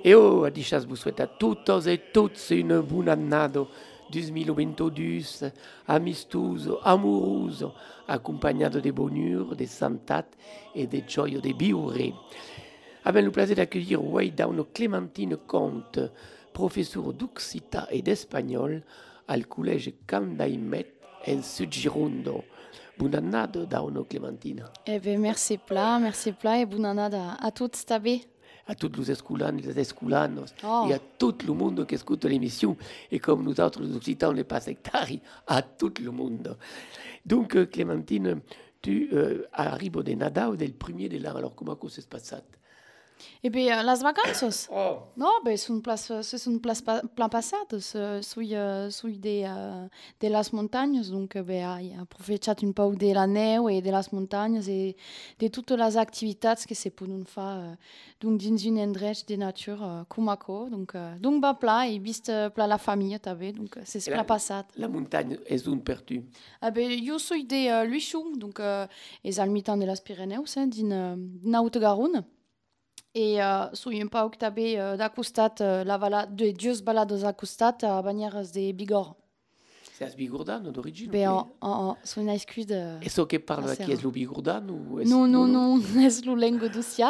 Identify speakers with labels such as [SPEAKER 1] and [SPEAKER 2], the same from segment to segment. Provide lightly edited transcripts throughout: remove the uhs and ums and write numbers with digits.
[SPEAKER 1] E oh, adichas vous souhaite à toutes et tous une buon annado 2022, amistoso, amoroso, accompagnato de bonheur, de santat et de gioia de vivere. Avem le plaisir d'accueillir Waydown Clémentine Comte, professeur d'Occitan et d'Espagnol al Collège Candaimet en Sud-Girondo. Buon annado, Dauno Clémentine.
[SPEAKER 2] Eh bien, merci pla et buon annado a tous tabé.
[SPEAKER 1] À tous les esculanes et les esculanos,
[SPEAKER 2] Oh.
[SPEAKER 1] et à tout le monde qui écoute l'émission, et comme nous autres, les Occitans, les pas sectaires, à tout le monde. Donc, Clémentine, tu arrives de Nadal del premier de l'an, alors comment ça se passe?
[SPEAKER 2] Eh bien, las vacances.
[SPEAKER 1] Oh.
[SPEAKER 2] No, beh, sunt plan passato, sui de las montagnes, donc beh, hai aprovechat un peu de la neu e de las montagnes e de toutes les activitats que se poden fa donc dins un endrech de nature com aquò, donc va pla e vist pla la famille també, donc c'est pla passat.
[SPEAKER 1] La montagne est un per tu?
[SPEAKER 2] Ah ben, jo sui de Luixou, donc és al mitan de las Pyreneus, din Haute-Garonne. Et sui un pau també d'acostat la de dius balados acostat a Banyeres de Bigorre.
[SPEAKER 1] C'est Bigordan d'origine?
[SPEAKER 2] Ben, sui una escud...
[SPEAKER 1] Et ce que parle qui est le Bigordan?
[SPEAKER 2] Non, és lo lengo d'Usia.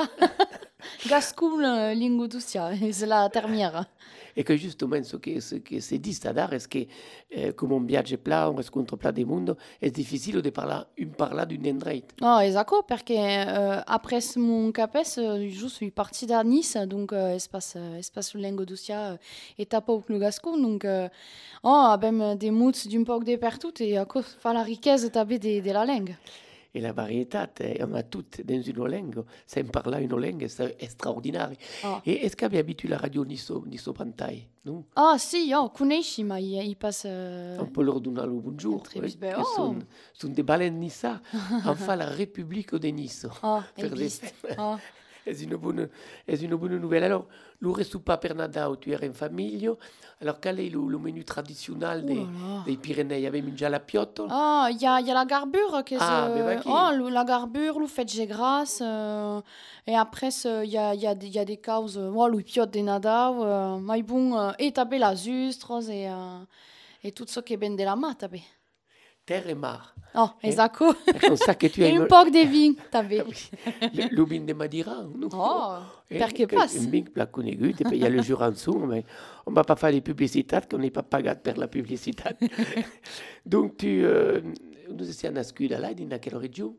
[SPEAKER 2] Gascon lengo d'Usia, és la termière.
[SPEAKER 1] Et que justement, ce que se dit, c'est que comme on viaja pla, on rencontre pla de monde, è difficile de parlar d'un endroit.
[SPEAKER 2] No, esatto, perché après mon capes, je suis partie da Nice, donc espace lengo d'Usia et tapo le Gascon, donc abbiamo des mots d'un poc de partout et à cause fa la riqueza també de la langue.
[SPEAKER 1] Et la variété, on a toutes dans une langue, c'est parler une langue extraordinaire.
[SPEAKER 2] Oh.
[SPEAKER 1] Et est-ce qu'il y a habitué la radio Nisso Pantai, non?
[SPEAKER 2] Ah, si, conosci, ma il passe...
[SPEAKER 1] On peut leur donner le bonjour. Sont des baleines Nissa, enfin la République de Nice. C'est une bonne nouvelle. Alors, le reste pas per Nadal, tu es en famille. Alors, quel est le menu traditionnel des Pyrénées? Il y avait déjà la piotte?
[SPEAKER 2] Ah, il y a la garbure. La garbure, le fait de grasse. Et après, il y a des causes. Le piotte de Nadal. Mais bon, et taper la zustres et tout ce qui est ben de la main, taper.
[SPEAKER 1] Terre et mar.
[SPEAKER 2] Oh, esatto.
[SPEAKER 1] E
[SPEAKER 2] un po' di vin, tabe.
[SPEAKER 1] Le vin de Madeira, non?
[SPEAKER 2] Oh, perché passe?
[SPEAKER 1] Un vin plat connu, et puis il y a le jour en dessous, mais on ne va pas faire des publicités, qu'on n'est pas payé pour la publicité. Donc, nous sommes à Scuda, là, dans quelle région?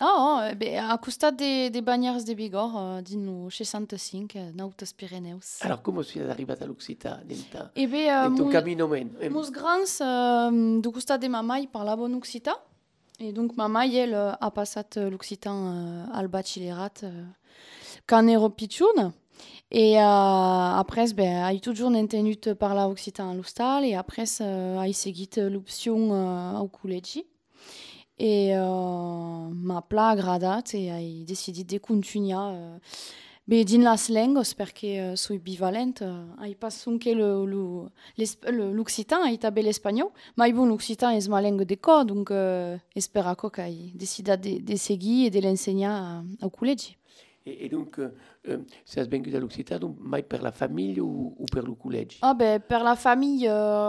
[SPEAKER 2] À costat de Banyeres de Bigorre, dins 65, nautes Pyreneus.
[SPEAKER 1] Alors, comment tu es arrivé à l'Occitan,
[SPEAKER 2] dans
[SPEAKER 1] ton caminoment?
[SPEAKER 2] Meus grands, du costat de ma mare, parlaven occitan. Et donc, ma mare, elle, a passat l'occitan al batxillerat quand era pitchoun. Et après, a toujours entenut parlar occitan à l'hostal. Et après, a seguit l'option au col·legi. Et m'ha pla agradat e ai decidit de continuar dins las lengos perché sui bivalent. Ai pas sonque l'occitan, ai també l'espagnol, ma bon, l'occitan és ma langue de cor, donc espera que ai decidat de seguir et de l'ensenyar au col·legi.
[SPEAKER 1] Et donc, si has vengut a l'Occitan, mai per la famille ou per le col·legi?
[SPEAKER 2] Per la famille,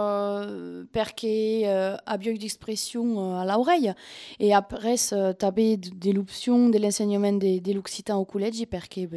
[SPEAKER 2] perché abbiamo d'expression à l'oreille. Et après, també de l'option de l'enseignement de l'Occitan au col·legi, perché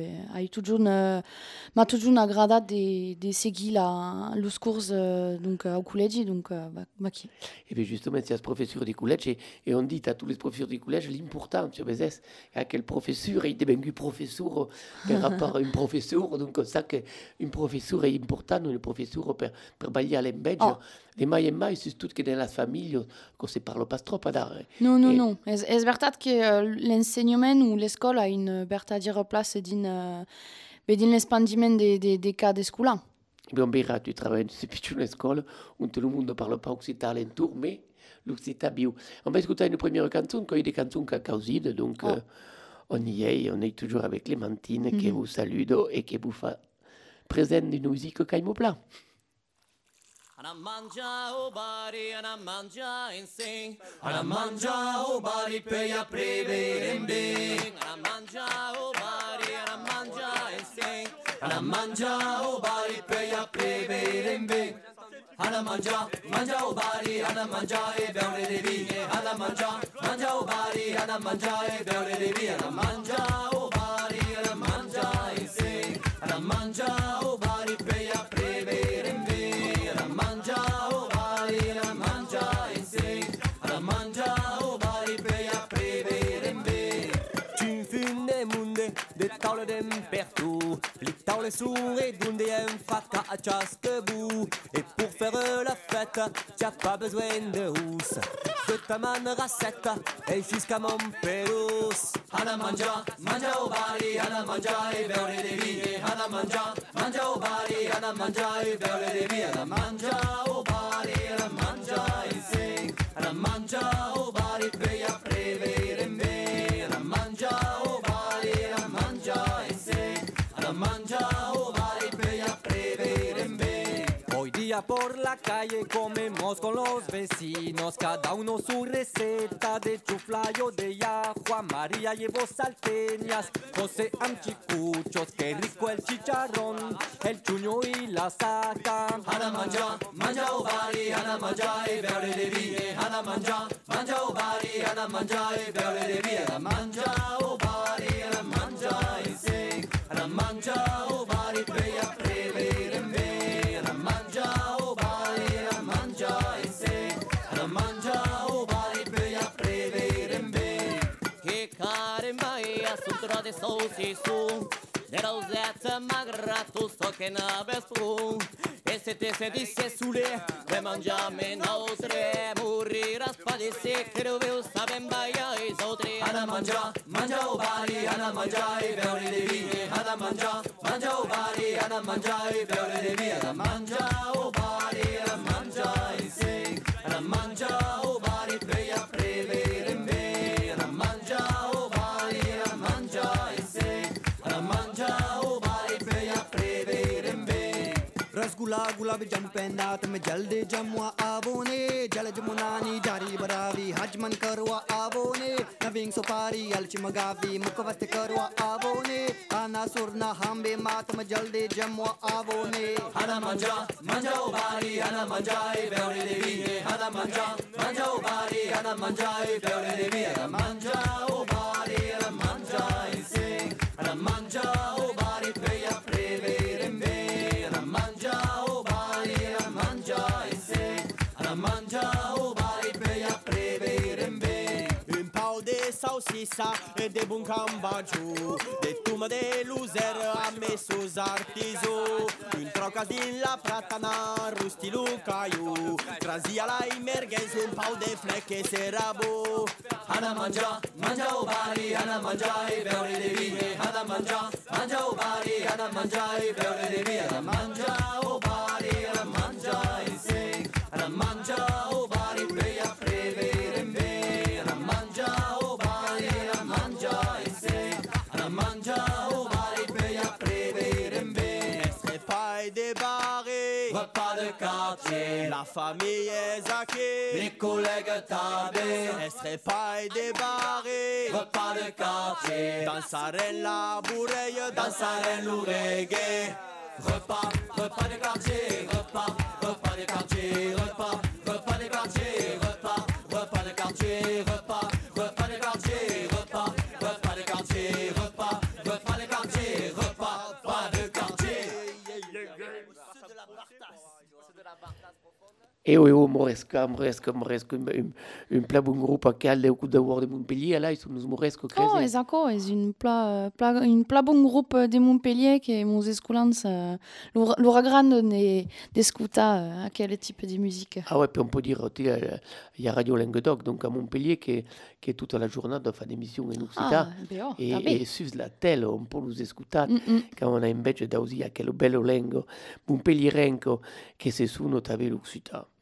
[SPEAKER 2] m'ha toujours agradat de seguir los cours donc, au col·legi, donc aquí.
[SPEAKER 1] Et bien justement, si as professeur de col·legi, et on dit à tous les professeurs de col·legi l'important, tu sais, à quel professeur est devenu professeur par rapport à un professeur, donc ça qu'un professeur est important, un professeur per bagliare l'embedge, de mai en mai, surtout que dans la famille, qu'on se parle pas trop d'art.
[SPEAKER 2] Non. És veritat que l'enseignement ou l'escola a une vertadera place dins l'expandiment de cas escolars.
[SPEAKER 1] Bien, on verra, tu travailles dans une école où tout le monde ne parle pas occitan alentour, mais l'occitan bio. On va écouter une première chanson, quand il y a des chansons causines, donc on est toujours avec Clémentine, qui vous salue et qui vous fait présente une musique caimo plat.
[SPEAKER 3] Ana mangia o bari, ana mangia in sing. Ana mangia o bari per ya prevere in bing. Ana mangia o bari, ana mangia in sing. Ana Alla mangia o bari per ya plebe rembe. Alla mangia o bari, alla mangia e beure de vine. Alla mangia o bari, alla mangia e beure de vine. Alla mangia o bari, alla mangia e se. Alla mangia o bari per ya plebe rembe. Alla mangia o bari, alla mangia e se. Alla mangia o bari per ya plebe rembe.
[SPEAKER 4] Tu funne munde de tavle dem partout. Les tavles sourds et d'onde un fracas à chaque bout. Et pour faire la fête, t'as pas besoin de housse. De ta manne racette et jusqu'à mon pelos.
[SPEAKER 3] Alla mangia o bari, alla mangia e beure de vine. Alla mangia o bari, alla mangia e beure de vine. Alla mangia o bari, alla mangia e se. Alla mangia o bari per ya prevere me. Alla mangia o bari, alla mangia e se. Alla mangia o bari per ya prevere me.
[SPEAKER 4] Hoy día por la calle comemos con los vecinos, cada uno su receta de chuflayo de ya. Juan María llevó salteñas, José anchicuchos, qué rico el chicharrón, el chuño y la saca.
[SPEAKER 3] Alla mangia o bari, alla mangia e beure de vine. Alla mangia o bari, alla mangia e beure de vine. Alla mangia o bari, alla mangia e se. Alla mangia o bari per ya prevere me. Alla mangia o bari, alla mangia e se. Alla mangia o bari per ya prevere me.
[SPEAKER 5] Che care mai assunto de saucisson. De rosette magra, tout ce che n'avait pas. Et c'était se disse saoulé, de mangiare notre, mourir pas de se che dove saben baia e autres.
[SPEAKER 3] Alla mangia o bari, alla mangia e beure de vine. Alla mangia o bari, alla mangia e beure de vine. Alla mangia o bari, alla mangia e se. Alla mangia o bari per ya prevere me. Alla mangia o bari, alla mangia e se. Alla mangia o bari per ya prevere me.
[SPEAKER 6] Rasgulla गुलाब जामुन पहना तुम जल्दी जमुआ आवो ने जल जमुनानी जारी बरावी हजमन करवा आवो ने नविंग सुपारी अलची मगावी मुखवस्त करवा आवो ने आना सुरना हमबे मातम जल्दी जमुआ आवो ने
[SPEAKER 3] Alla mangia o bari, alla mangia e beure de vine. Alla mangia o bari, alla mangia e beure de vine. Alla mangia o bari, alla mangia e se. Alla mangia o bari per ya prevere me. Alla mangia o bari, alla mangia e se. Alla mangia o bari per ya prevere me.
[SPEAKER 4] Un pau de saucissa et de bun cambaggiù, de tuma de luzer a mesos artiso, un troca din la pratana rusti lucaiu, grazia la merguez un pau de flecche serabo.
[SPEAKER 3] Alla mangia o bari, alla mangia e beure de vine. Alla mangia o bari, alla mangia e beure de vine. Alla mangia o bari, alla mangia e se. Alla mangia o bari per ya prevere me. Alla mangia o bari, alla mangia e se. Alla mangia o bari per ya prevere me.
[SPEAKER 4] Est pas de barré,
[SPEAKER 3] Repas de quartier,
[SPEAKER 4] la famille est zaquée,
[SPEAKER 3] les collègues tablés.
[SPEAKER 4] est pas de barré,
[SPEAKER 3] Repas de quartier,
[SPEAKER 4] dansare la bourreille,
[SPEAKER 3] dansare l'ourégé. Repas de quartier, repas de quartier, repas de quartier, repas de quartier, repas de quartier, repas de quartier, repas de quartier, repas de quartier.
[SPEAKER 1] E o moresca un plat bun grup a calde au coup de war de Montpellier, là, ils sont nous moresco
[SPEAKER 2] Oh,
[SPEAKER 1] creze.
[SPEAKER 2] ezako, ez un pla bon groupe de Montpellier que mos escolans l'ora grande d'escuta à quel type de musique.
[SPEAKER 1] Ah ouais, puis on peut dire, il y a Radio Languedoc, donc à Montpellier, qui est toute la journée de faire des émissions en Occitan.
[SPEAKER 2] Beo,
[SPEAKER 1] Et sur la télé, on peut nous écouter quand on a invece da usare quel bello lengo montpellierenco che se sono tabe l'Occitan.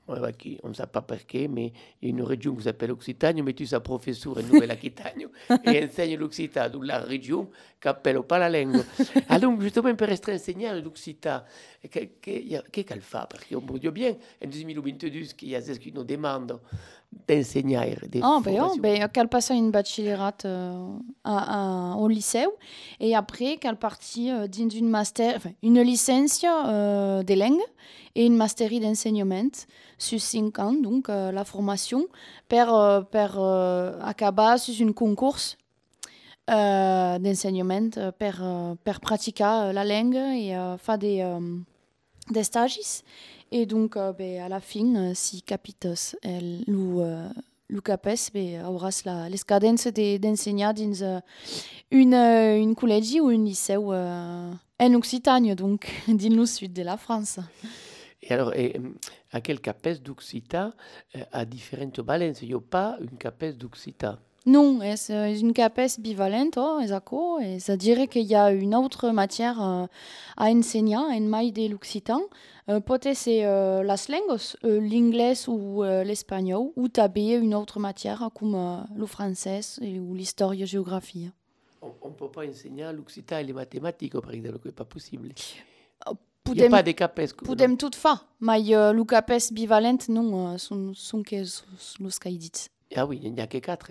[SPEAKER 1] Ouais, on ne sait pas pourquoi, mais il y a une région qui s'appelle Occitanie, mais tu es professeur en Nouvelle-Aquitaine et enseigne l'Occitan, donc la région qui n'appelle pas la langue. Ah, donc, justement, per rester enseigner l'Occitan, qu'est-ce qu'elle fait? Parce qu'on peut dire bien, en 2022, qu'il y a ce qui nous demande d'enseigner des formations.
[SPEAKER 2] Qu'elle passe une baccalauréat au lycée et après qu'elle partit dans une licence de langue et une masterie d'enseignement sur 5 ans, donc la formation per acabar sur un concours d'enseignement per pratiquer la langue et faire des stages. Et donc, à la fin, si capitos lu capes, auras les cadences d'enseigner dans une collège ou un lycée en Occitanie, donc dans le sud de la France.
[SPEAKER 1] Et alors, à quel capes d'Occitan à différentes balances? Il n'y a pas une capes d'Occitan.
[SPEAKER 2] Non, c'est une capes bivalente, et c'est-à-dire qu'il y a une autre matière à enseigner en maille de l'Occitan. Peut-être c'est la langue, l'anglais ou l'espagnol, ou taber une autre matière comme le français ou l'histoire-géographie.
[SPEAKER 1] On ne peut pas enseigner l'Occitan et les mathématiques, par exemple, ce n'est pas possible. Il n'y
[SPEAKER 2] Podem,
[SPEAKER 1] a pas de capes.
[SPEAKER 2] podem tout faire, mais le capes bivalente, non, sont que los caïdits.
[SPEAKER 1] Ah oui, il n'y a que 4.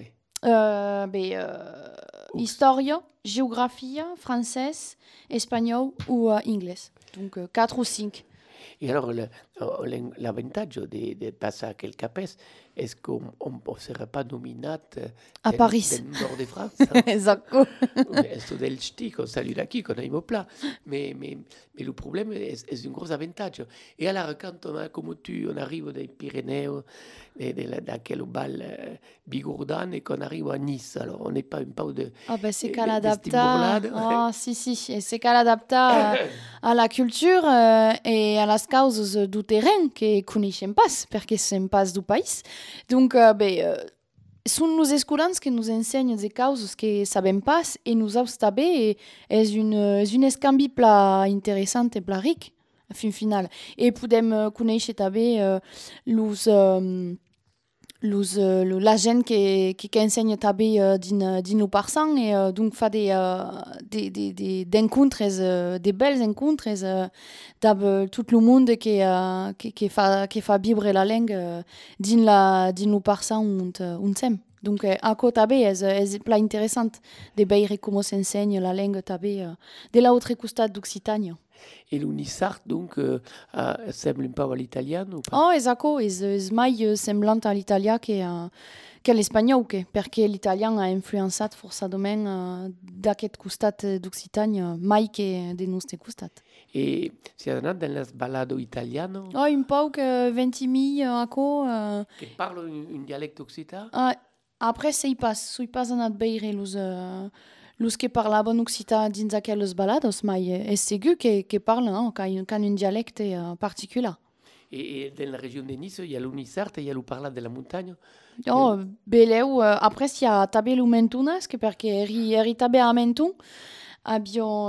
[SPEAKER 2] Histoire, géographie, français, espagnol ou anglais. Donc 4 ou 5.
[SPEAKER 1] Et alors, l'avantage de passer à quel capes, est-ce qu'on ne serait pas nominé
[SPEAKER 2] à Paris,
[SPEAKER 1] dans le nord de France?
[SPEAKER 2] Exact.
[SPEAKER 1] C'est del stick, on salue là qui qu'on a eu au plat. Mais le problème est un gros avantage. Et alors, quand on arrive des Pyrénées, dans quel bal Bigourdan, et qu'on arrive à Nice, alors on n'est pas une pause de.
[SPEAKER 2] Ah ben c'est qu'à l'adapter. Oh, si. Et c'est qu'à l'adapter à la culture et à las causes du terrain que connaissons pas, parce que c'est pas du pays. Donc, sont nos escolans qui nous enseignent des causes que savons pas et nous austabé est une escambi pla intéressante et pla riche, fin final. Et podem connaître tabe la gent qui enseigne tabe din lo parsan et donc fa d'encontres, des belles encontres d'ab tout le monde qui fa vibrer la langue din lo parsan und sem. Donc à côté tabe est pla interessante de veure comment s'enseigne la langue tabe de l'autre costat d'Occitanie.
[SPEAKER 1] Et l'Unisart, donc, semble un peu à l'italien ou pas?
[SPEAKER 2] Oh, esatto, è mai semblante all'italien che all'espagnol, perché l'italien ha influenzato forçadament d'aquest costat d'Occitania, mai che de nostre costat.
[SPEAKER 1] Et si on a dans les balado italiano?
[SPEAKER 2] Oh, un poc 20.000 aco.
[SPEAKER 1] Che parlo un dialecte occitan?
[SPEAKER 2] Après, sui pas anat beire los que parlaven occità dins aquelles balados, mai és segur que parlen qu'han un dialecte particular.
[SPEAKER 1] Et dans la région de Nice, il y a l'Unisart et il y a le parlant de la montagne.
[SPEAKER 2] Oh, beleu, après, il y a tabe lo mentunas, que perché eri tabe a Menton, abbiamo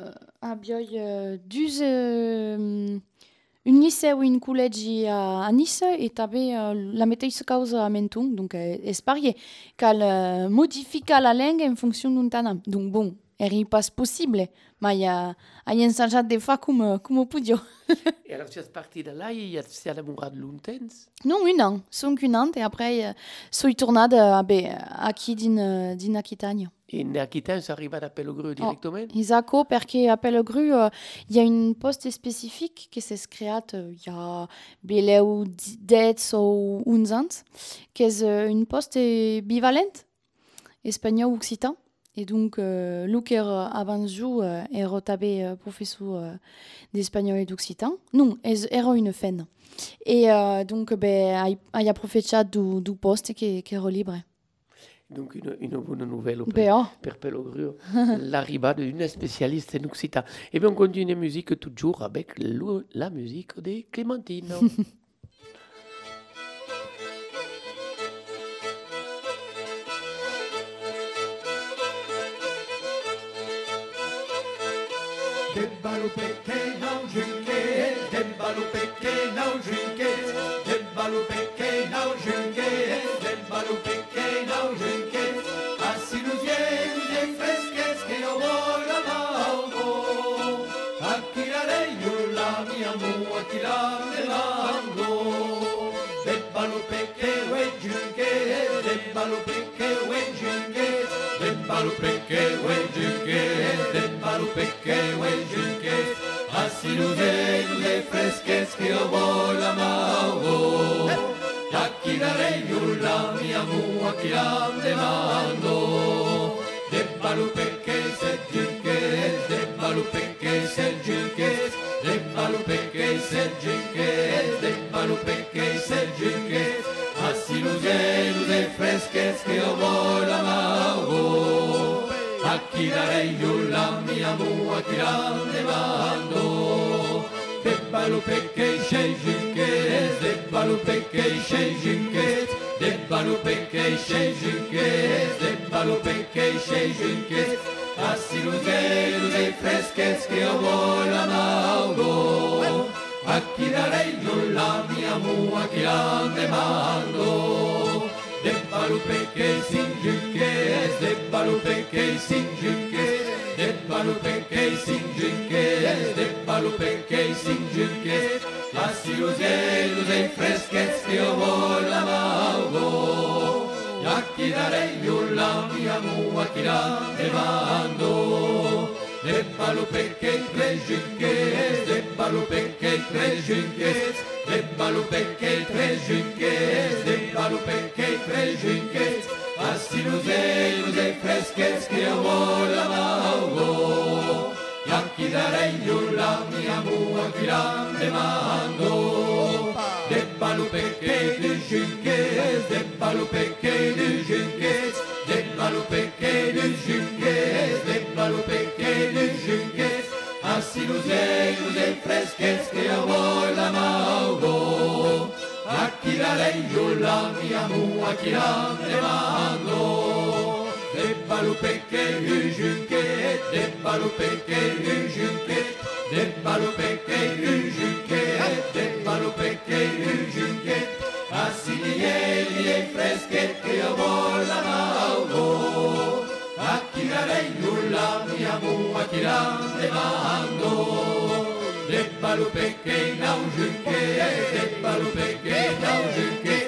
[SPEAKER 2] un lycée ou une collège à Nice et tabe la mateixa causa a Menton, donc és parier, qu'elle modifie la langue en fonction d'un tanam. Donc bon, eri pas possible, mais a ensajat de fa comme podio.
[SPEAKER 1] Et alors, tu es parti de là et il y a l'amour de l'Untens?
[SPEAKER 2] Non, un an, son qu'un an, et après, soy tornada aquí din Aquitania.
[SPEAKER 1] Et en Aquitaine, ça arrive à Pellegru directement?
[SPEAKER 2] Exacto, perché a Pellegru, il y a une poste spécifique qui s'est créée il y a beleu 10 ou 11 ans, qui est une poste bivalente, espagnol-occitan. Et donc, Luc avant jou era tabe professeur d'espagnol et d'occitan. Non, era une fenne. Et donc, il a profité du poste qui est libre.
[SPEAKER 1] Donc, une bonne nouvelle per Pellegru, l'arrivée d'une spécialiste en occitan. Et bien, on continue la musique toujours avec la musique de Clémentine.
[SPEAKER 3] Debba lo pequeno drinke, debba lo pequeno drinke, ballo perché non junche, del ballo perché non junche, assi luzieni fresche che io voglio mango, a chi la reio la mia mu, a chi la ne mango, del ballo perché vuoi junche, del ballo perché vuoi junche, del ballo perché vuoi junche, del ballo perché vuoi junche, assi luzieni fresche che io voglio mango, a chi la reio la mia mu, a chi la ne mango, del ballo perché se junche, del ballo perché se junche, del ballo perché se junche, del ballo perché se junche, assi luzieni fresche che io voglio mango, a chi la reio la mia mu, a chi la ne mango, del ballo perché sei junche, del ballo perché sei junche, del ballo perché sei junche, del ballo perché sei junche, assi luzieni fresche che io voglio mango, a chi la reio la mia mu, a chi la ne mango, del ballo perché si junche, del ballo perché si junche, del ballo perché si junche, del ballo perché si junche, assi luzieni fresche che io voglio mango, a chi la reio la mia mu, a chi la ne mango, del ballo perché tre junche, del ballo perché tre junche, del ballo perché tre junche, del ballo perché tre junche, assi luzieni fresche che io voglio mango, a chi la reio la mia mu, a chi la ne mango, del ballo perché tre junche, del ballo perché tre junche, del ballo perché tre junche, del ballo perché tre junche, assi luzieni fresche che io voglio mango, a chi la reio la mia mu, a chi la ne mango, del ballo perché tre junche, del ballo perché tre junche, del ballo perché tre junche, del ballo perché tre junche, assi luzieni fresche che io voglio mango, a chi la reio la mia mu, a chi la ne mango, del ballo perché non junche, del ballo perché non junche.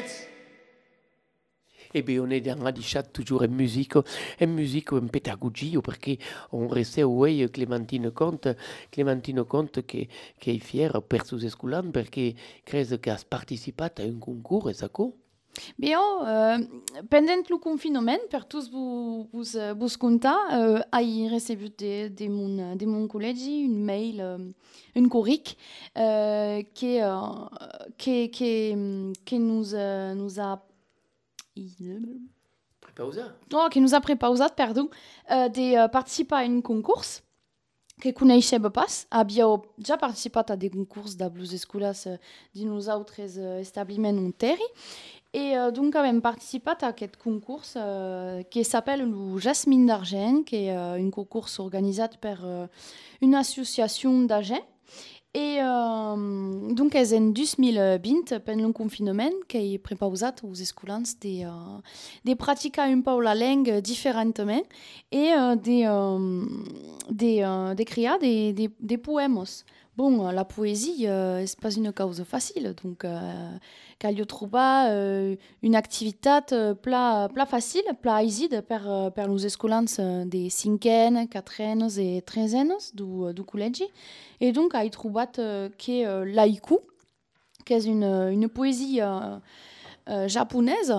[SPEAKER 1] Eh bien, on est dans la chat toujours en musique en pédagogie, parce qu'on restait ouais Clémentine Comte qui est fière per sus escolan, parce que has participat a un concours, et ça quoi?
[SPEAKER 2] Bien, pendant le confinement, per tous vos contar, ai recebut de mon collège une mail, une corric, qui nous a qui nous a prepausat, pardon, de participer à un concours que coneixem pas. Havíeu ja participat a des concours de blues escoles de nosaltres establiments en terri. Et donc, avem participat a aquest concours qui s'appelle le Jasmine d'Argent, qui est un concours organisat per une association d'agents. Et donc, és en 2020, pendant le confinement, qui est prepausat aux escolans de praticar un peu la langue différemment et d'écrire des poèmes. Bon, la poésie, c'est pas une cause facile, donc cal trouver une activité pla facile, pla aiside per los escolans de 5e, 4e et 13e du collège. Et donc, j'ai trouvé que l'haïku, qui est une poésie japonaise,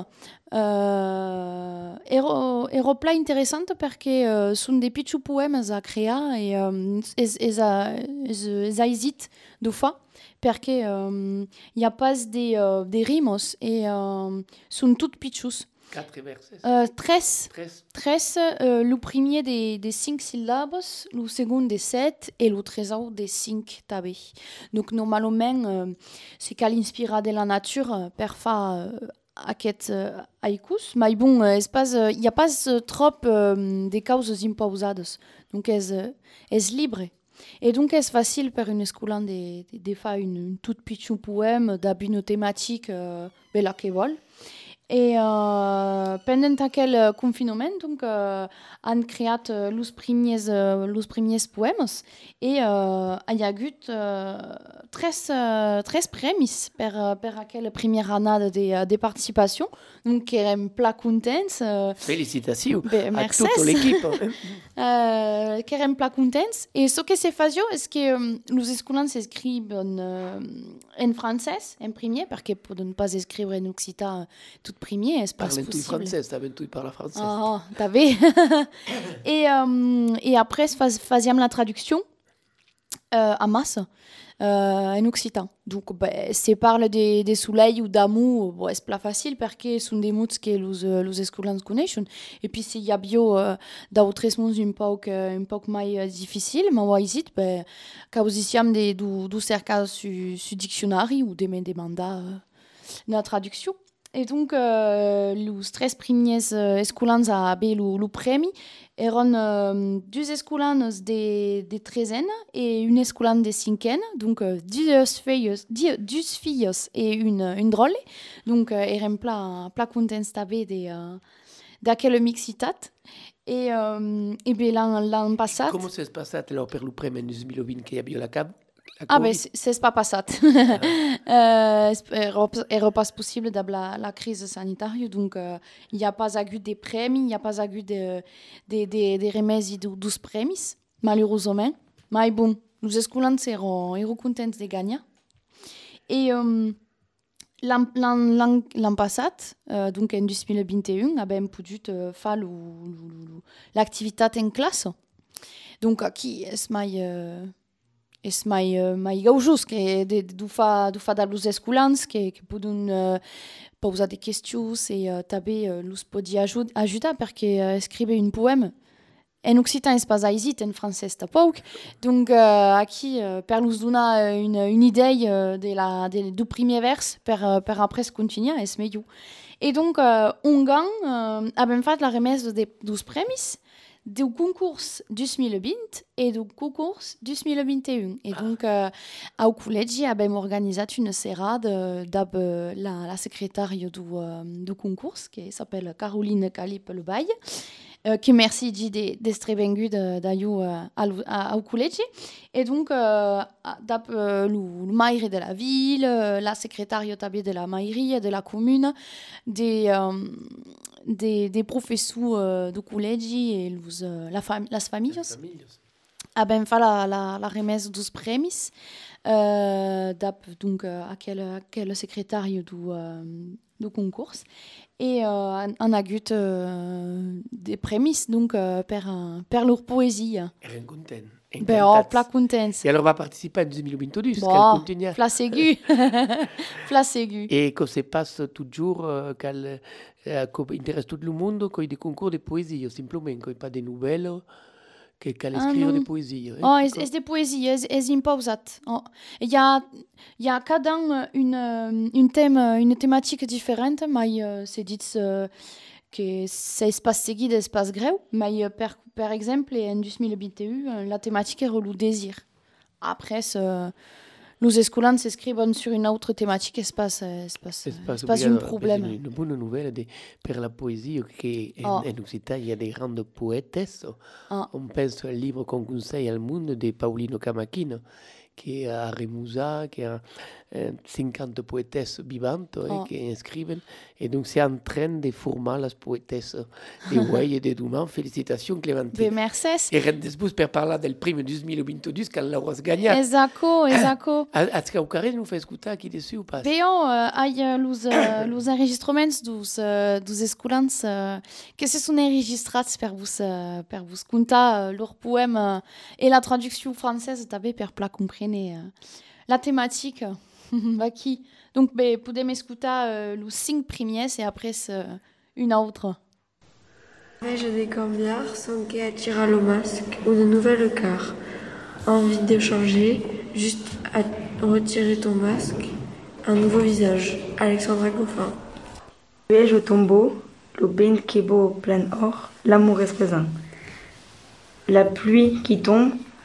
[SPEAKER 2] era pla interessante perquè són de petits poèmes a crear i és aisit de fa perquè hi ha pas de rimos i són tots petits.
[SPEAKER 1] 4 verses.
[SPEAKER 2] 3. Le premier de 5 syllabes, le second de 7 et le trésor de 5 també. Donc, normalement, c'est cal inspirar de la nature per fa aquest haikus, mais bon, il n'y a pas trop de causes imposades, donc és libre. Et donc, c'est facile pour une escolan de faire une toute petite poème d'abune thématique bella que vol. Et pendant quel confinement, donc, han créé les premiers poèmes et il y a eu 13 premis per aquella première année de participation. Donc, érem pla contents.
[SPEAKER 1] Félicitations à
[SPEAKER 2] merci.
[SPEAKER 1] toute l'équipe.
[SPEAKER 2] Érem pla contents. Et ce que c'est facile, est que les escolans s'écrivent en français, en premier, parce que pour ne pas écrire en occitan tout premier, c'est pas possible.
[SPEAKER 1] Parle tout français, t'as tout parle français.
[SPEAKER 2] Ah, t'as vu. Et après, faisions la traduction à masse en occitan. Donc, c'est parle des soleils ou d'amour, c'est pas facile parce que sont des mots que les escolans connaissent. Et puis, s'il y a bio d'autres mots un peu plus difficiles, mais on hésite, quand vous essayez de cercar sur dictionnaire ou de me demander la traduction. Et donc, les 13 premiers escolans à le premi eran 2 escolans de 13 ans et une escolan de 5 ans, donc 2 filles et une drôle. Donc, érem pla contents també d'aquella mixitat. Et l'an passat...
[SPEAKER 1] Comment s'est passé alors pour le premi 2020 qu'il y a eu la CAB?
[SPEAKER 2] Ah, c'est pas passé. Era pas possible dans la crise sanitaire, donc il n'y a pas eu de premi, il n'y a pas eu de remise de premis, malheureusement. Mais bon, les escolans étaient contents de gagner. Et l'an passé, donc en 2021, avem pogut faire l'activité en classe. Donc, aquí és mai gaujós que du fa dels escolans que poden posar des questions et també los podi ajudar perquè escriure un poème en occitan és pas aisit, en francès tampoc. Donc aquí per los donar une idée du premier vers per après continuer és millor. Et donc un gang avem fet la remesa dos premis du concours 2020 et du concours 2021. Et donc, au collège, avem organisat une serrade d'ab la secrétaire du concours, qui s'appelle Caroline Calip-Lebaille, qui merci d'être venue au collège. Et donc, d'ab le maire de la ville, la secrétaire de la mairie, de la commune, des professeurs du collège et las familles. Abem fait la remise dos premis donc aquel secrétaire du concours et on a eu des premis donc per leur poésie. Pla contents.
[SPEAKER 1] Et alors, on va participer en 2022, qu'elle continue.
[SPEAKER 2] Place aiguë. Place aiguë.
[SPEAKER 1] Et que se passe toujours, qu'elle intéresse tout le monde, qu'il y a des concours de poésie, simplement, qu'il n'y a pas de nouvelles, qu'elle écrit des poésies.
[SPEAKER 2] Oh, c'est des poésies, c'est imposat. Il y a cada une thématique différente, mais c'est dit que c'est espace seguit d'espace greu, mais par exemple, en 2021, la thématique est le désir. Après, les escolans s'écrivent sur une autre thématique, c'est pas un problème.
[SPEAKER 1] Une bonne nouvelle pour la poésie, qu'en Occitan, il y a des grandes poétesses. On pense au livre qu'on conseille au monde de Paulino Camacchino, qui a Remusa, qui a 50 poétesses vivantes qui inscrivent. Et donc, c'est en train de former les poétesses de Way et de Dumas. Félicitations, Clémentine.
[SPEAKER 2] Merci.
[SPEAKER 1] Et rendez-vous pour parler del primo 2022 quand l'aurà gagné.
[SPEAKER 2] Exacto.
[SPEAKER 1] Est-ce que vous pouvez nous faire écouter aquí dessus ou pas?
[SPEAKER 2] Bien, il y a les enregistrements des escolans que se sont enregistrés pour vous conter leurs poèmes et la traduction française pour comprendre la thématique. Qui. Donc, vous pouvez m'écouter les 5 premiers et après une autre.
[SPEAKER 7] J'ai des cambiards sans qui attira le masque ou de nouvelles cœurs. Envie de changer, juste à retirer ton masque. Un nouveau visage. Alexandra Goffin.
[SPEAKER 8] Nuage au tombeau, le bain qui est beau au plein or, l'amour est présent. La pluie qui tombe,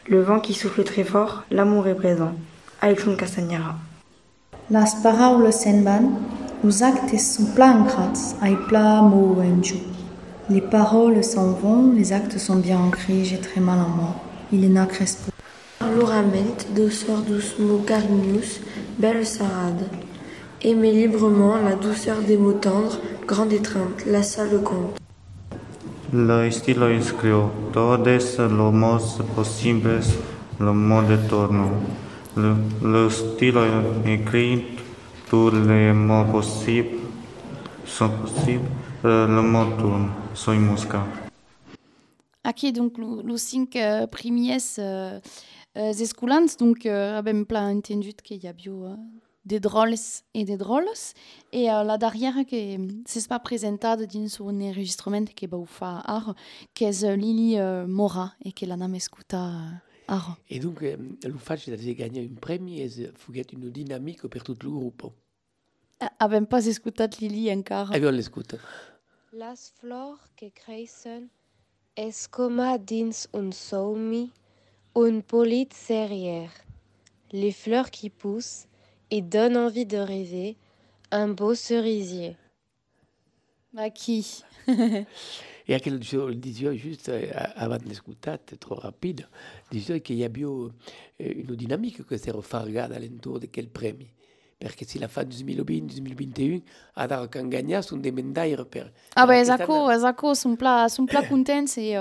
[SPEAKER 8] Le vent qui souffle très fort, l'amour est présent. Alexandre Castagnera.
[SPEAKER 9] Las paraules se'n van, os actes sont plats ancrats, ai plat mots en joue. Les paroles s'en vont, les actes sont bien ancrés, j'ai très mal en moi. Elena Crespo.
[SPEAKER 7] Lorament, douceur doucement carignous, belle sarade. Aimer librement la douceur des mots tendres, grande étreinte, la salle compte.
[SPEAKER 10] Lo estilo escribo todos los modos posibles, los modos de torno. Le style écrit tous les mots possibles sont possibles, le mot tourne, soy musca.
[SPEAKER 2] Aqui, donc, los 5 premiers escolans, donc, avem pla entendut que hi havia des drôles et des drôles, et la darrere que s'és pas presentada dins un enregistrament que vau fa ara, que és Lili Mora, et que l'anam escuta ara.
[SPEAKER 1] Et donc, le fait de gagner un premi fuguet une dynamique per tout le groupe.
[SPEAKER 2] Avem pas escutat Lili encara.
[SPEAKER 1] Et bien, on l'écoute.
[SPEAKER 11] Las flors que creixen és coma dins un somni, un polit serrière. Les fleurs qui poussent et donnent envie de rêver, un beau cerisier.
[SPEAKER 2] Aqui.
[SPEAKER 1] Et à quel jour, disais juste avant d'écouter, trop rapide, disais qu'il y a bien une dynamique que s'est refargada alentour de quel premi. Parce que si la fin 2020-2021 a d'avoir qu'un gagnant sont des médailles per.
[SPEAKER 2] Ah ben, Zako, sont pla contents et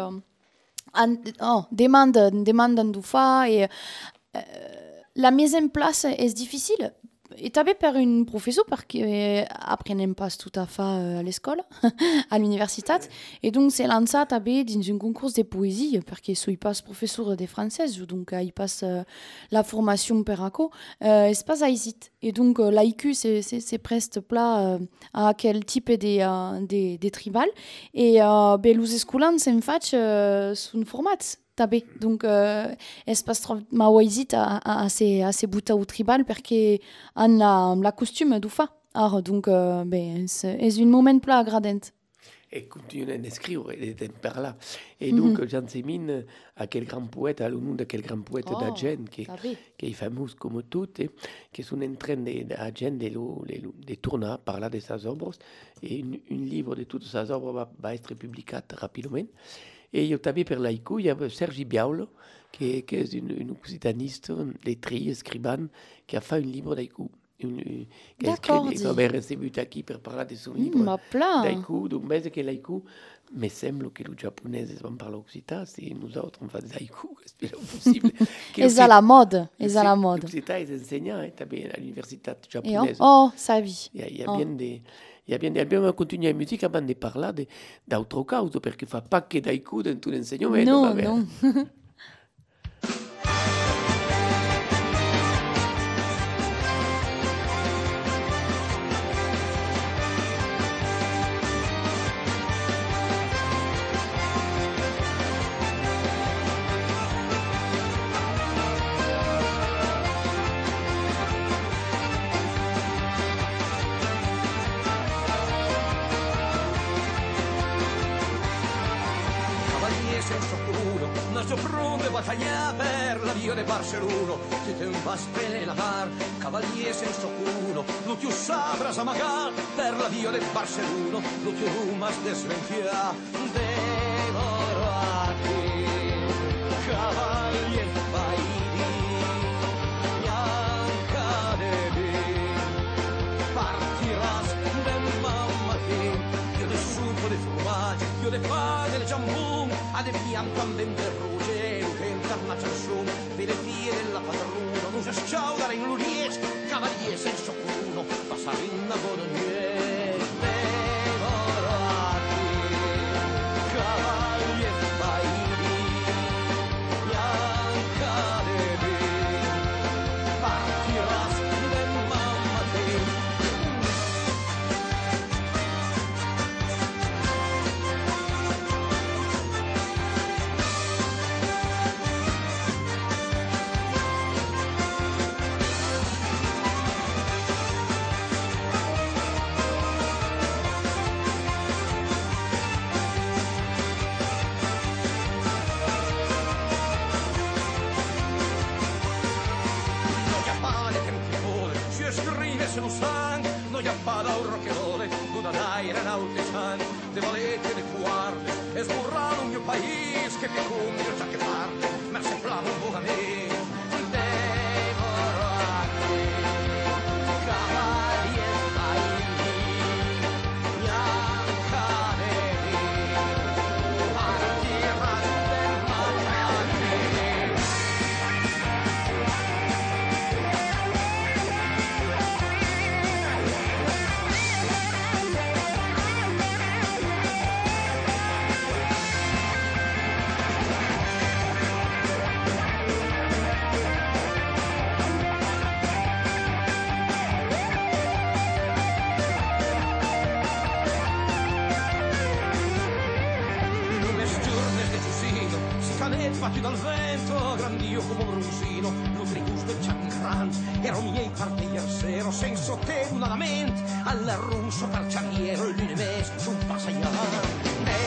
[SPEAKER 2] demandent du fa et la mise en place est difficile. Et també per un professor perquè aprenem pas tot a fa a l'escola, a l'universitat, et donc s'est lançat també dins un concours de poesia perquè soi pas professor de francès, donc hi pas la formation per aco, és pas aisit. Et donc l'AIQ c'est prest pla a quel type de tribal, et los escolans en faig són formats. També. Donc, és pas trop mauaisit a se buta au tribal perquè han la costume du fa. Alors, donc, és un moment pla agradant.
[SPEAKER 1] Et continuent d'escriure et per là. Et donc, j'enseigne à quel grand poète, à l'honneur de quel grand poète d'Agen, qui est fameux comme tout, qui sont en train d'Agen de tourner, parler de ses œuvres. Et un livre de toutes ses œuvres va être publié rapidement. Et il y a aussi pour l'haïku, il y a Sergi Biaulo, qui est un occitaniste, lettré, écrivain, qui a fait un livre d'haïku.
[SPEAKER 2] D'accord.
[SPEAKER 1] Il avait reçu ici pour parler de son livre d'haïku. Donc, mais que l'haïku, me semble que les japonais vont parler occitan, si nous autres on fait des haïku, c'est possible.
[SPEAKER 2] C'est à la mode.
[SPEAKER 1] L'occitan est enseignant, à l'université japonaise.
[SPEAKER 2] Oh, ça vit.
[SPEAKER 1] Il y a bien des... Abbiamo continuato la musica avant de parlare d'autres causes, perché fa pas che d'haïku dans tout l'enseignement.
[SPEAKER 2] Non.
[SPEAKER 3] Batallar per l'avió de Barceluno, si te'n vas per la mar, cavalier sense culo, no t'ho sabràs amagar per l'avió de Barceluno, no t'ho m'has desvenciar. Devorati, cavalier vaidi, bianca de vi, partiràs demà matí, io de suco de formatge, io de pa del jambon, a de fianco amb vent de ruggero, la chanson, per le fie della padrona, non si sciaudare in l'uries, cavalier senza culo, passare in la bolognier. Devorati, cavalier vaidi, bianca de vi, partiràs demà matí.
[SPEAKER 12] alte ciane, de valete de cuarle, esburrano il mio paese che con mio già che parte, ma sembrava un po' a me. Fatti dal vento, grandio come un brusino, l'utrigusto e ciancran, ero miei parteiersero, senso te unanament, al russo calciariero, l'inemes, sul passagliar.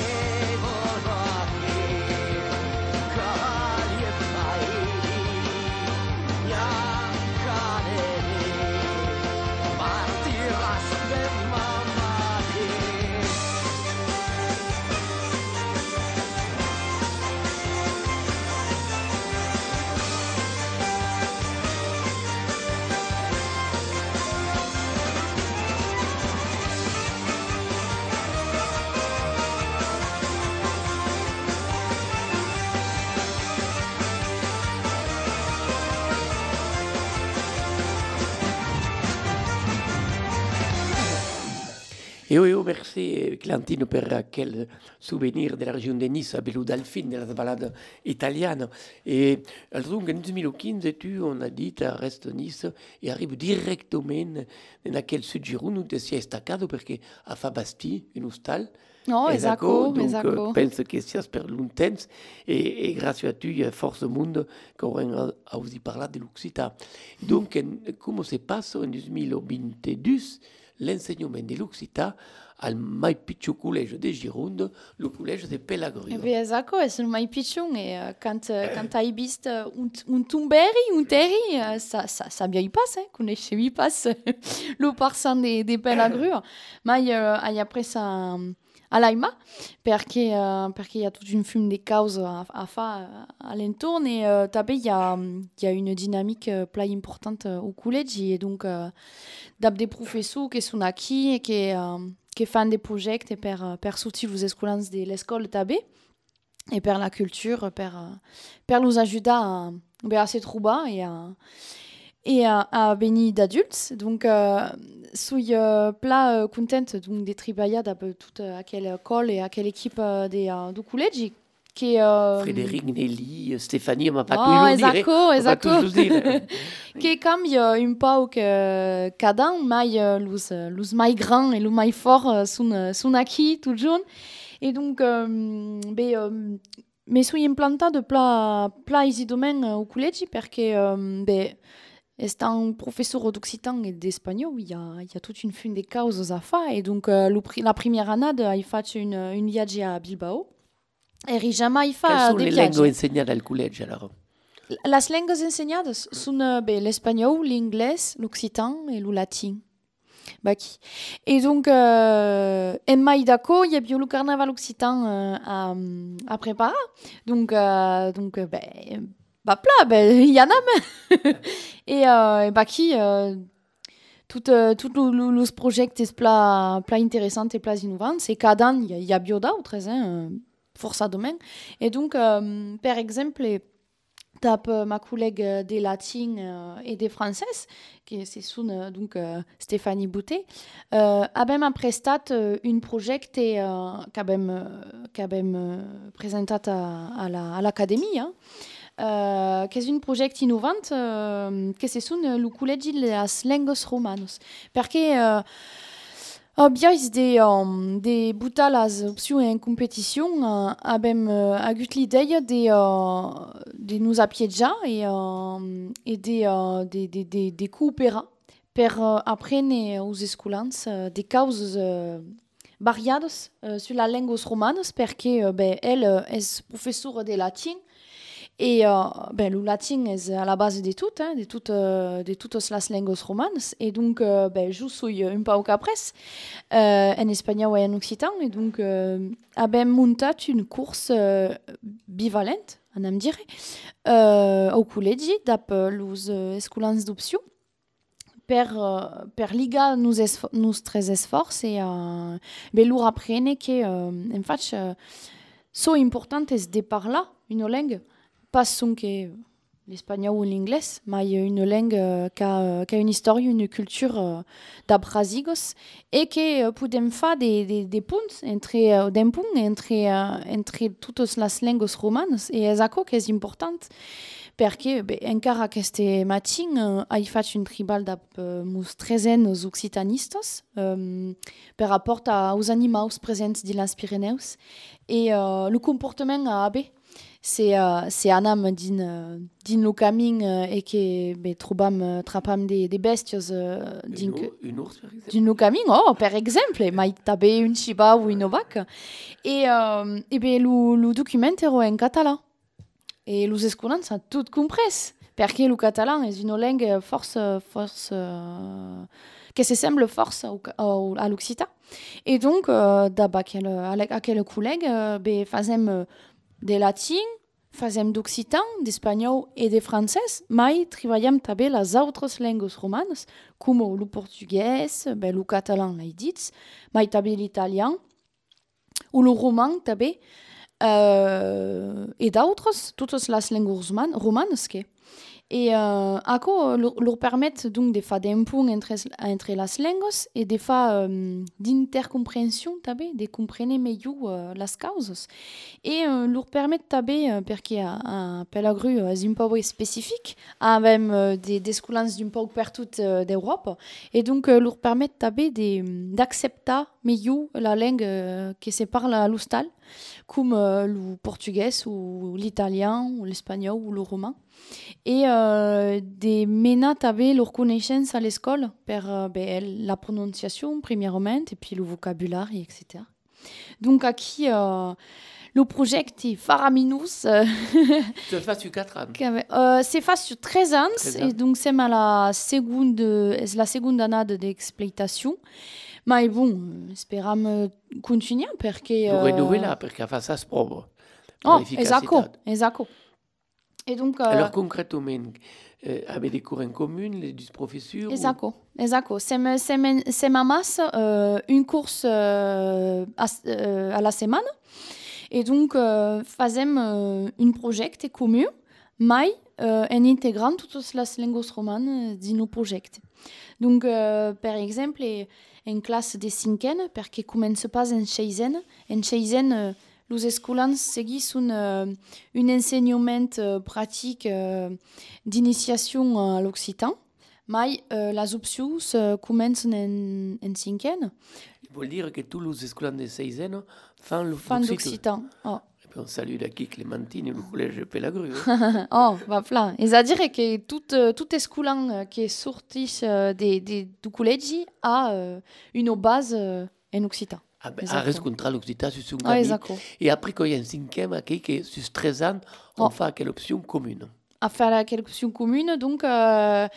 [SPEAKER 1] Et oui, merci Clantino per quel souvenir della regione di Nice, a Bello Delfin, della balada italiana. E allora nel 2015 tu on a dit reste a Nice e arrivi direttamente in quel sud-girone dove si è staccato perché a fa Bastille, in Ustal.
[SPEAKER 2] No, esatto,
[SPEAKER 1] donc,
[SPEAKER 2] esatto.
[SPEAKER 1] Penso che sia per l'Untens e grazie a tu, Force Mondo, che avremo aussi parlato dell'Occità. Donc, come si passa nel 2022 l'enseignement de l'Occità al mai piccolo collegio di Gironde, il collegio di Pelagrio.
[SPEAKER 2] Esatto, è il mai piccolo e quando hai visto un tumberi, un terri, sapevi pas, conoscevi pas lo parsan di Pelagrio, ma hai appreso all'AIMA perché il y a toute une fume de causes à faire alentour et il y a une dynamique plus importante au collège et donc d'ab des professeurs qui sont acquis et qui font des projets per soutenir les écoles de l'école tabé et per la culture per nous aider à se trouver et à venir d'adultes. Donc, suis plat contente donc de travailler avec toute quelle école et à quelle équipe du collège qui
[SPEAKER 1] Frédéric, Nelly, Stéphanie, ma pas
[SPEAKER 2] esatto. Qui cambie un peu que cada mai los mai grands et los mai forts sont acquis tout jeune et donc me suis implantée de plat ici domaine au collège parce que étant professeur d'occitan et d'espagnol, il y a toute une fuite de causes à faire. Et donc, la première année, il fait une viage à Bilbao. Et jamais il fait des viages.
[SPEAKER 1] Quelles sont les langues enseignées au collège alors?
[SPEAKER 2] Les langues enseignées sont l'espagnol, l'anglais, l'occitan et le latin. Et donc, en mai d'accord, il y a bien le carnaval occitan à préparer. Donc, il y en a, mais qui tout le projet est plein intéressant et plein innovant. C'est cada an, il y a bioda au 13 force à domaine. Et donc, par exemple, tape ma collègue des latins et des françaises, qui c'est donc Stéphanie Boutet, a même presté une projet qui a même présenté à l'académie. Che è un progetto innovante che si sono il collegio delle lingue romane perché abbiamo de buttare le opzioni in competizione abbiamo avuto l'idea di nous appieggiare e di cooperare per apprendere aux scolanti des causes variadas sulla lingua romana perché elle è professore di latino Et le latin est à la base de tout, de toutes les langues romanes. Et donc, je suis un peu après, en espagnol et en occitan. Et donc, abbiamo monté une course bivalente, on me dirait, au collège, d'après les escolans d'option. Per liga nous très esforç et loro apprennent que en fait so important es de parlar une langue pas que l'espagnol ou l'anglais mais une langue qui a une histoire, une culture d'abrasigos et que podem faire des ponts entre toutes les langues romanes et és això que és important. Perché encara aquest matin he fet un tribal d'amos 300 occitanistes per rapport als animals presents de les Pirineus et le comportement a c'est anam din lo camí et que trapam des bestios
[SPEAKER 1] un ours, par exemple.
[SPEAKER 2] Din lo camí, per exemple, mai també un chiba ou une vaca et le document era en català. Et les escolans ont tout compris, parce que le catalan est une langue force qui se semble force à l'occitan. Et donc, avec quel collègue, faisons des latins, faisons d'occitan, d'espagnol et de français, mais travaillons aussi les autres langues romanes, comme le portugais, le catalan, mais aussi l'italien, ou le roman aussi. Et d'autres, toutes les langues romanes. Et leur permettent donc de faire des ponts entre les langues et de faire d'intercompréhension, de comprendre mieux les causes. Et leur permettent aussi, parce qu'il y a un pelagru un peu spécifique, avec des escolans d'un peu partout d'Europe, et donc leur permettent aussi d'accepter mieux la langue qui se parle à l'hostal, comme le portugais ou l'italien ou l'espagnol ou le roman. Et de mener aussi leur connaissance à l'école par la prononciation premièrement et puis le vocabulaire etc. Donc ici le projet est faraminous.
[SPEAKER 1] C'est fait sur 4
[SPEAKER 2] ans. C'est fait sur 13 ans et donc c'est la seconde année d'exploitation. Mais bon, espérons continuer parce que...
[SPEAKER 1] Vous renouvelez parce qu'il fait ça se prouve.
[SPEAKER 2] Exact. Et donc,
[SPEAKER 1] alors concrètement, avec des cours en commun, les professeurs
[SPEAKER 2] Exact. C'est ma masse, une course à la semaine. Et donc, faisons un projet commun, mais en intégrant toutes les langues romanes dans nos projets. Donc, par exemple, en classe de 5e, parce que commence pas en 6e, les escolans seguissent un enseignement pratique d'initiation à l'occitan, mais les options commencent en 5e.
[SPEAKER 1] Il veut dire que tous les escolans de 6e font
[SPEAKER 2] l'occitan.
[SPEAKER 1] On salue d'aquí Clémentine et le collège Pelagru.
[SPEAKER 2] Voilà. C'est-à-dire que tout escolan qui sortit du collège a une base en occitan.
[SPEAKER 1] À rencontrer l'occitan sur son ami. Et après, quand il y a un 5e, qui sur 13 ans, on fait quelle option commune?
[SPEAKER 2] À faire quelle option commune, donc, cada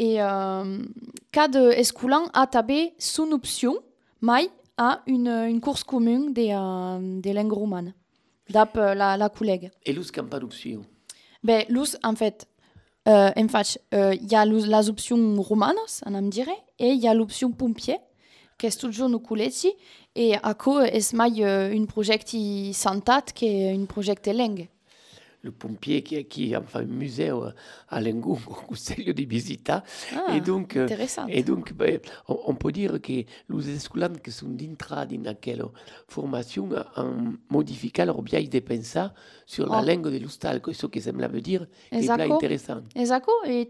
[SPEAKER 2] escolan a tabé son option, mais a une course commune des langues romanes, d'après la collègue.
[SPEAKER 1] Et l'us n'a pas d'option?
[SPEAKER 2] L'us, en fait, il y a les options romanes, on me dirait, et il y a l'option pompier, qui est toujours au collège, et à quoi est un projet santat, qui est un projet de langue.
[SPEAKER 1] Le pompier qui a fait un musée à Lengon, au Conseil de Visita.
[SPEAKER 2] Et donc,
[SPEAKER 1] on peut dire que les escolans qui sont d'entrée dans quelle formation ont modifié leur biais de penser sur la langue de l'hostal, ce que ça veut dire qui est intéressant.
[SPEAKER 2] Exact. Et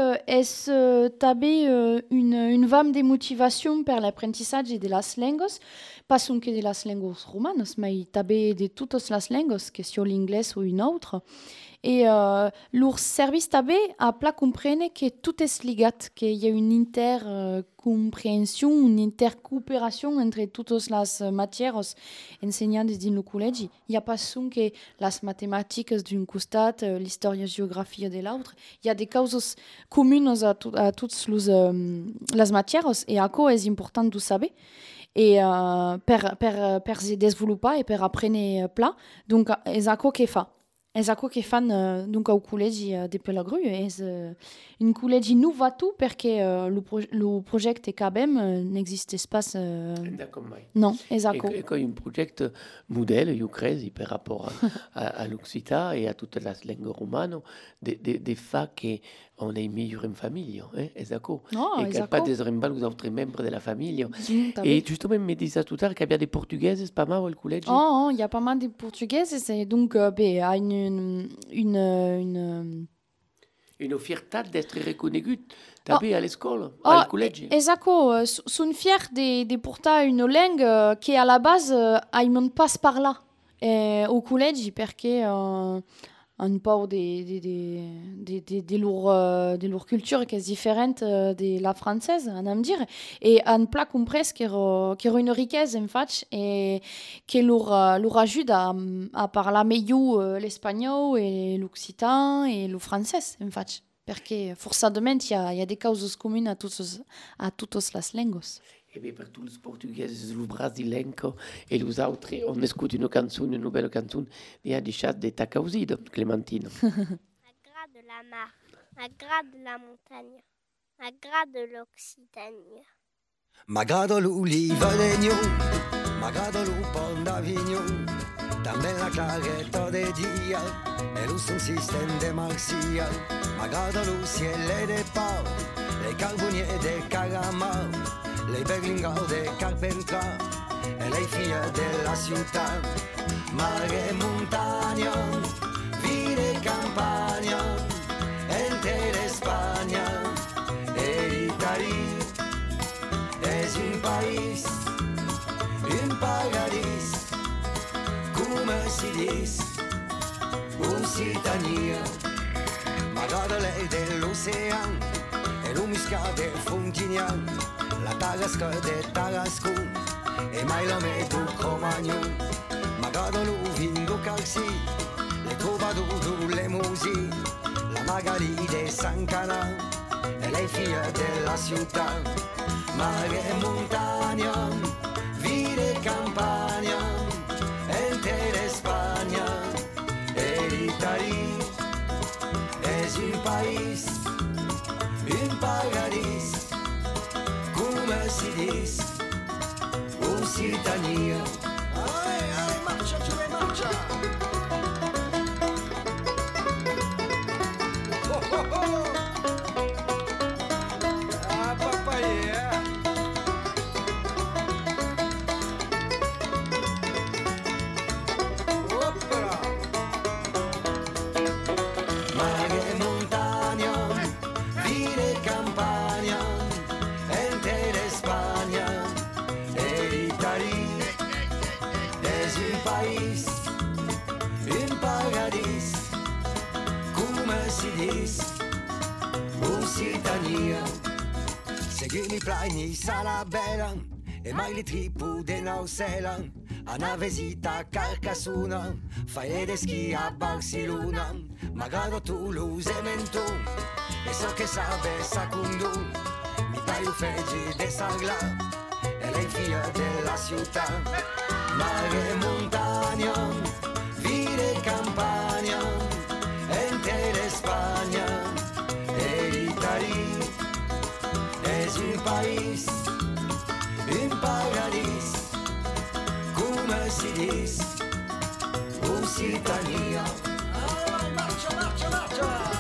[SPEAKER 2] une vague de motivation pour l'apprentissage de las langues, pas que de las langues romanes, mais de toutes les langues, que sur l'anglais ou une autre. dire. Et leur service tabé a pla comprendre que tout est ligat, qu'il y a une intercompréhension, une intercoopération entre toutes les matières enseignées dans le collège. Il n'y a pas seulement que les mathématiques d'un costat, l'histoire-géographie de l'autre. Il y a des causes communes à toutes les matières et à quoi est important de savoir. Et per se développer et per apprendre pla. Donc, c'est à quoi qu'il fait. És aquò que fan au col·legi de Pellegru. És un col·legi novato perquè el projecte que abem n'existe pas. Non, és aquò.
[SPEAKER 1] Et un projecte modèle, je crec, par rapport à l'occitan et à toutes les langues romanes, de fait qu'on est meilleur en famille. És aquò. Et qu'il n'y a pas des rembals aux autres membres de la famille. Et justement, me disais tout à l'heure qu'il y a des portugaises pas mal au collège.
[SPEAKER 2] Oh, il y a pas mal de portugaises. Et donc, il y a
[SPEAKER 1] une fierté d'être reconnue à l'école, au collège.
[SPEAKER 2] Exactement. Sont fiers de porter une langue qui, à la base, ne passe par là. Au collège, parce que un peu de leur culture qui est différente de la française, on aime dire, et un plat compris qui a une richesse en fait et qui leur aide à parler mieux l'espagnol et l'occitan et le français en fait, parce que forcément il y a des causes communes à toutes les langues.
[SPEAKER 1] Et bien, pour tous les Portugais, les Brésiliens et les autres, on écoute une nouvelle chanson de Chats de Tacausido, Clémentine.
[SPEAKER 13] La grade de la mar, la grade de la montagne, la grade de l'Occitanie.
[SPEAKER 6] M'agrada l'oliva d'Egno, m'agrada il pont d'Avignon, també la claretta de dia e lo son système de Marcia. M'agrada lo ciel de Pau, les carboniers de Caramau, les berlingao de Carpentras e le filles de la ciutat. Mare e montagna, vide e campagna, entre l'Espagna e l'Italia. És un país, un paradís, come si dice, Occitania. M'agrada l'air de l'ocean e l'umisca de Fontignan, la Tarasca de Tarascon e mai la metto Cromagnon. M'agrada lo vin do Carsi, le troubadours, le musique, la Magali de San Canal e le filles de la ciutat. Mare e montagna, vide e campagna, entre l'Espagna e l'Italia. És un país, un paradís, come si dice, Occitania. Ai, marcia, giù, marcia! Oh, oh, oh! Ah, papaya! Occitania. Seguimi plaini sarà bella e mai li tripu de Nauseeland. A una visita a Carcassona, fai de schi a Barcelona. Magari Toulouse e Menton, e so che sabe Sacundo. Mi paio feggi de Sagla e le figlie della città. Mare e montagna, vide e campagna, entre l'Espagna e l'Italia. És un país, un paradís, come si dice, Occitania. Allora, marcia, marcia, marcia!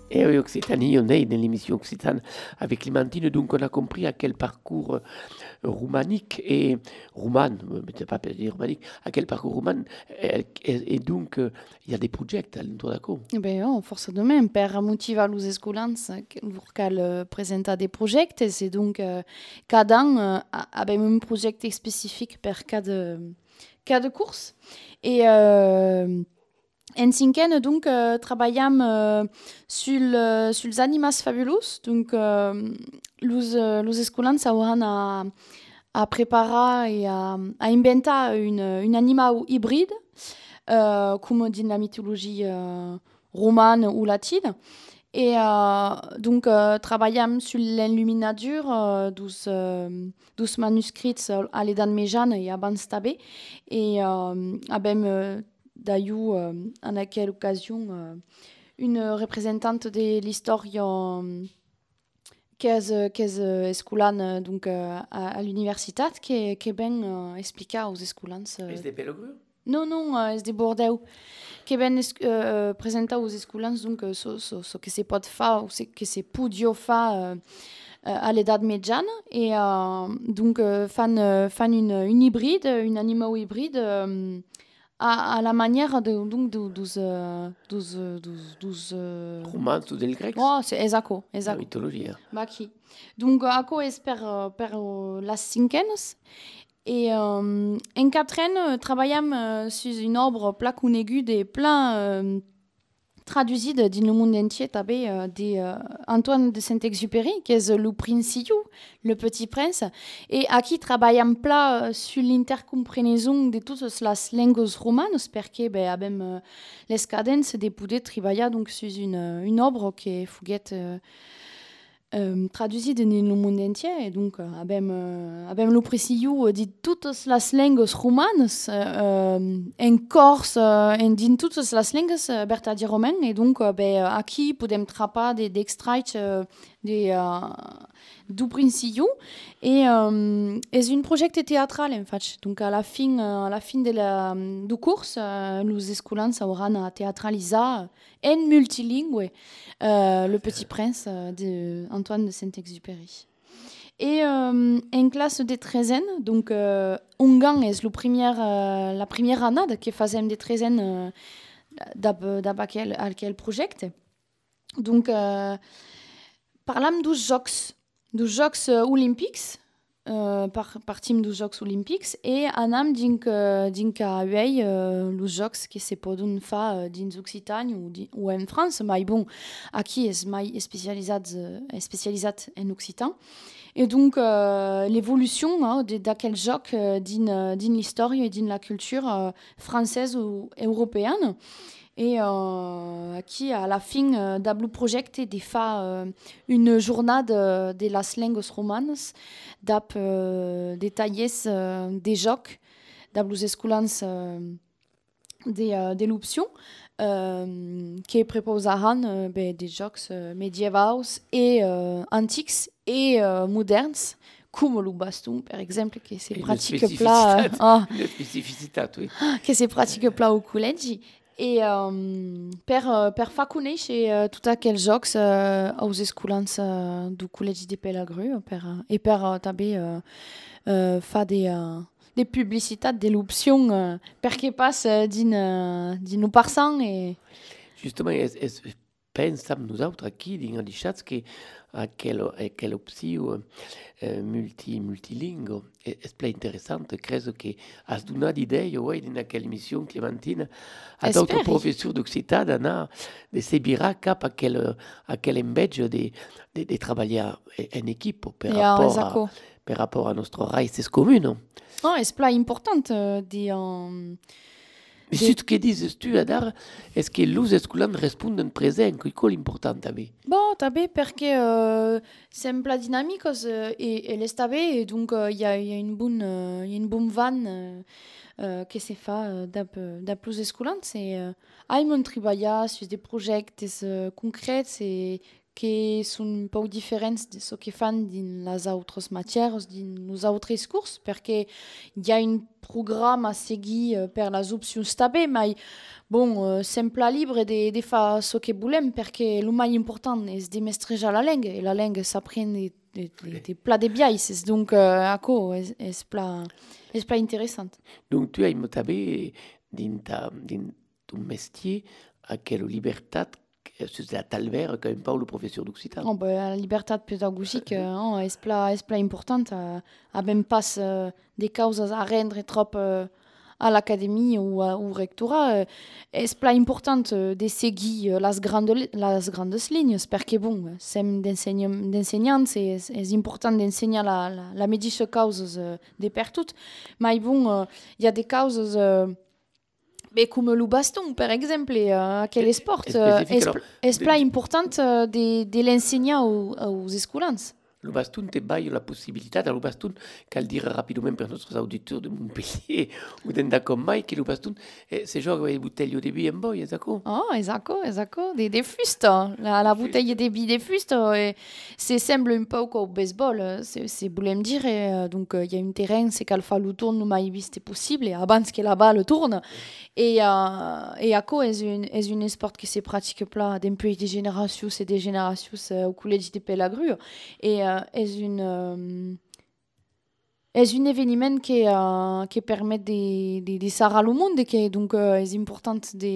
[SPEAKER 1] Et oui, Occitanie, on est dans l'émission Occitane avec Clémentine, donc on a compris à quel parcours roumanique et rouman, mais c'est pas dire roumanique, à quel parcours rouman, et donc il y a des projets à l'entour
[SPEAKER 2] Ben, forcément, per motivar los escolans cal presenta des projets, et c'est donc cada an abem un projet spécifique per cada course. Et en cinquième, donc, travaillons sur les animaux fabuleux. Donc, los escolans auront à préparer et à inventer un animal hybride, comme dans la mythologie romane ou latine. Et donc, travaillons sur l'illuminature dos manuscrits à l'edat méjane et abans també. Et abem d'ailleurs, en aquella occasion, une représentante de l'histoire qui est escolan donc, à l'université, qui ben explica aux escolans.
[SPEAKER 1] Est-ce des Pellegrin?
[SPEAKER 2] Non, est de Bordeaux. Qui ben presenta aux escolans donc ce que se pot faire, ou ce que se podia faire à l'edat méjane. Et donc, fan une hybride, un animal hybride, à la manière de
[SPEAKER 1] Romans ou del grec?
[SPEAKER 2] Oh, c'est exact.
[SPEAKER 1] La mythologie.
[SPEAKER 2] Baki. Donc, ako est per las cinquenes. Et en quatrième, travaillons sur une œuvre plein conegude et plein traduite dans le monde entier, d'Antoine de Saint-Exupéry, qui est le Princiu, le Petit Prince, et à qui travaillons plein sur l'intercompréhension de toutes les langues romanes, parce que abem les cadences de pouvoir travailler donc sur une œuvre qui est traduite dans le monde entier. Et donc, abem le Princiu de toutes les langues romanes, en corse, en din toutes les langues bertadi romaines. Et donc, aquí podem trapper des extraits du Princiu. Et c'est un projet théâtral, en fait. Donc, à la fin du cours, les escolans auront à théâtraliser en multilingue le Petit Prince d'Antoine de Saint-Exupéry. Et en classe de 13e, donc, Ungan est la première année que faisons des 13e d'quel projet. Donc, parlons dos Jocs Olympiques, par team dos Jocs Olympiques, et anam dinca uei los Jocs que se poden faire dins Occitanie ou en France, mais bon, aquí és mai spécialisat en Occitan. Et donc, l'évolution d'aquel joc din l'histoire et din la culture française ou européenne. Et qui, à la fin du projet, de faire une journée de las langues romanes, détailler des jeux, des escolans de l'option, qui préposeront des jeux médiévaux et antiques et modernes, comme le baston, par exemple, qui se pratique plat.
[SPEAKER 1] Une spécificité, oui.
[SPEAKER 2] Qui se pratique plat au collège. Et per fa conèixer tot aquels jocs aux escolans du Col·legi de Pellegru et per també fa des publicitats de l'option perquè pas dins nos passants. Et
[SPEAKER 1] justement, pensam nosaltres aquí dins els xats que aquella opció multilingue és ple interessant. Crec que has donat idea en aquella emissió, Clementina, a tot el professor d'Occità d'anar, de se virar cap a aquell enveig de treballar en equip per rapport a nostres races comunes.
[SPEAKER 2] Oh, és ple important
[SPEAKER 1] Ce que dices tu, Adar, est que els escolans responden present, que és important també.
[SPEAKER 2] Bon, també perquè sembla dinàmiques et l'està bé, et donc il y a une bonne vanne que se fa de plus escolans. Et hem treballat sur des projectes concrets et que són un peu diferents de ce que fan dins les altres matières, dins les altres curs, perquè hi ha un programa a seguir per les opcions també, mais bon, sempre libre de fer ce que volem, perquè el més important és de mestrejar la llengua, i la llengua s'aprèn de pla de biais, donc ako és pla interessant.
[SPEAKER 1] Donc tu as també dins ton métier aquella llibertat c'est la talver quand même pas le professeur d'occitan.
[SPEAKER 2] Oh, la libertat pédagogique és pla important. Abem pas de causes a rendre trop a l'académie ou au rectorat. És pla important de seguir les grandes lignes, perquè bon, sem d'ensenyants, és important d'ensenyar la mateixa causes de per tot. Mais bon, hi ha des causes... Mais comme le baston, par exemple, quel sport, est pla important de l'enseigner aux escolans.
[SPEAKER 1] Le baston te baille la possibilitat, le baston, cal dire rapidement per nostres auditeurs de Montpellier ou d'Endacomai, que le baston se joga avec bouteille de vi en boi, exaco?
[SPEAKER 2] Oh, exaco, de fusta. La bouteille de vi de fusta, c'est semble un peu au baseball, c'est volem dire, donc il y a un terrain, c'est cal fa le tourne le mai vite possible, abans que la balle tourne, et ako és un sport qui se pratique pla depuis des générations et des générations au collège de Pelagru, et és un événement qui permet de sarar le monde, et donc est important